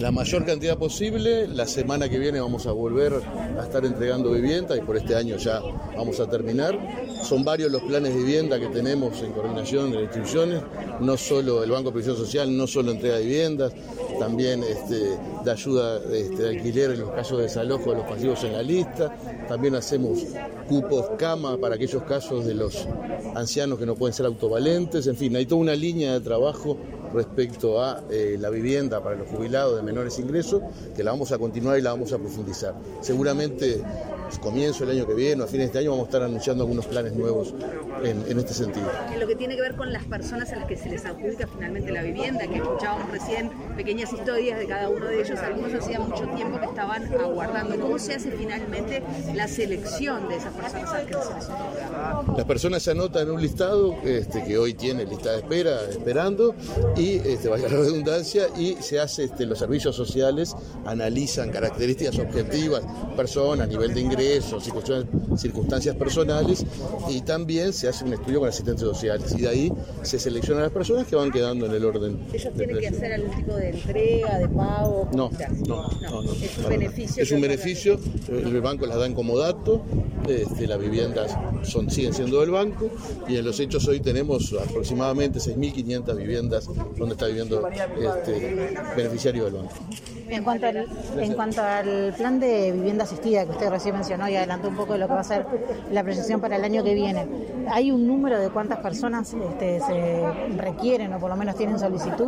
la mayor cantidad posible. La semana que viene vamos a volver a estar entregando vivienda y por este año ya vamos a terminar. Son varios los planes de vivienda que tenemos en coordinación de las instituciones, no solo el Banco de Previsión Social, no solo entrega de viviendas, también de ayuda de alquiler en los casos de desalojo de los pasivos en la lista. También hacemos cupos cama para aquellos casos de los ancianos que no pueden ser autovalentes. En fin, hay toda una línea de trabajo respecto a la vivienda para los jubilados de menores ingresos, que la vamos a continuar y la vamos a profundizar. Seguramente comienzo el año que viene o a fines de este año vamos a estar anunciando algunos planes nuevos en este sentido. En lo que tiene que ver con las personas a las que se les adjudica finalmente la vivienda, que escuchábamos recién pequeñas historias de cada uno de ellos, algunos hacía mucho tiempo que estaban aguardando. ¿Cómo se hace finalmente la selección de esas personas a las que se les otorga? Las personas se anotan en un listado que hoy tiene lista de espera, esperando, y vaya la redundancia, y se hace, los servicios sociales analizan características objetivas, persona, nivel de ingresos, circunstancias personales, y también se hace un estudio con asistentes sociales, y de ahí se seleccionan las personas que van quedando en el orden. ¿Ellos tienen que hacer algún tipo de entrega, de pago? No. Es un beneficio. Es un beneficio, el banco las da en comodato, las viviendas siguen siendo del banco, y en los hechos hoy tenemos aproximadamente 6.500 viviendas donde está viviendo beneficiario del banco. En cuanto al plan de vivienda asistida que usted recién mencionó y adelantó un poco de lo que va a ser la proyección para el año que viene, ¿hay un número de cuántas personas se requieren o por lo menos tienen solicitud?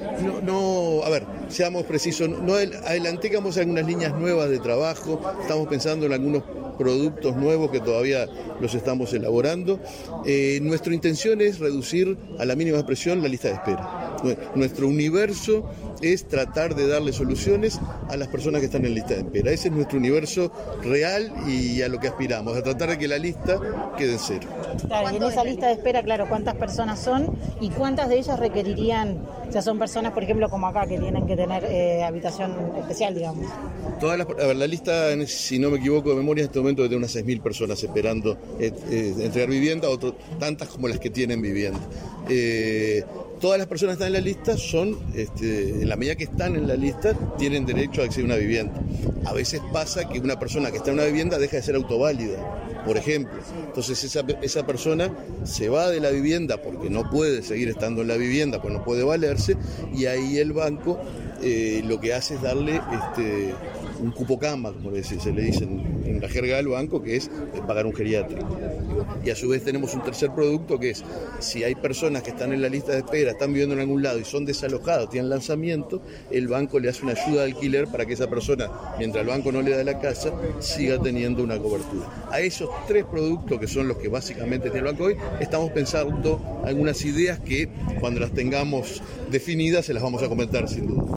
A ver, seamos precisos, no adelanté que vamos a algunas líneas nuevas de trabajo, estamos pensando en algunos productos nuevos que todavía los estamos elaborando. Nuestra intención es reducir a la mínima expresión la lista de espera. Nuestro universo es tratar de darle soluciones a las personas que están en lista de espera. Ese es nuestro universo real y a lo que aspiramos, a tratar de que la lista quede en cero. Claro, y en esa lista de espera, claro, ¿cuántas personas son y cuántas de ellas requerirían, o sea, son personas, por ejemplo, como acá, que tienen que tener habitación especial, digamos? La lista, si no me equivoco de memoria, en este momento tiene unas 6.000 personas esperando entregar vivienda, tantas como las que tienen vivienda. Todas las personas que están en la lista son, en la medida que están en la lista, tienen derecho a acceder a una vivienda. A veces pasa que una persona que está en una vivienda deja de ser autoválida, por ejemplo. Entonces esa persona se va de la vivienda porque no puede seguir estando en la vivienda, porque no puede valerse, y ahí el banco lo que hace es darle un cupo cama, como se le dice en la jerga del banco, que es pagar un geriátrico. Y a su vez tenemos un tercer producto que es, si hay personas que están en la lista de espera, están viviendo en algún lado y son desalojados, tienen lanzamiento, el banco le hace una ayuda de alquiler para que esa persona, mientras el banco no le da la casa, siga teniendo una cobertura. A esos tres productos, que son los que básicamente tiene el banco hoy, estamos pensando algunas ideas que cuando las tengamos definidas se las vamos a comentar sin duda.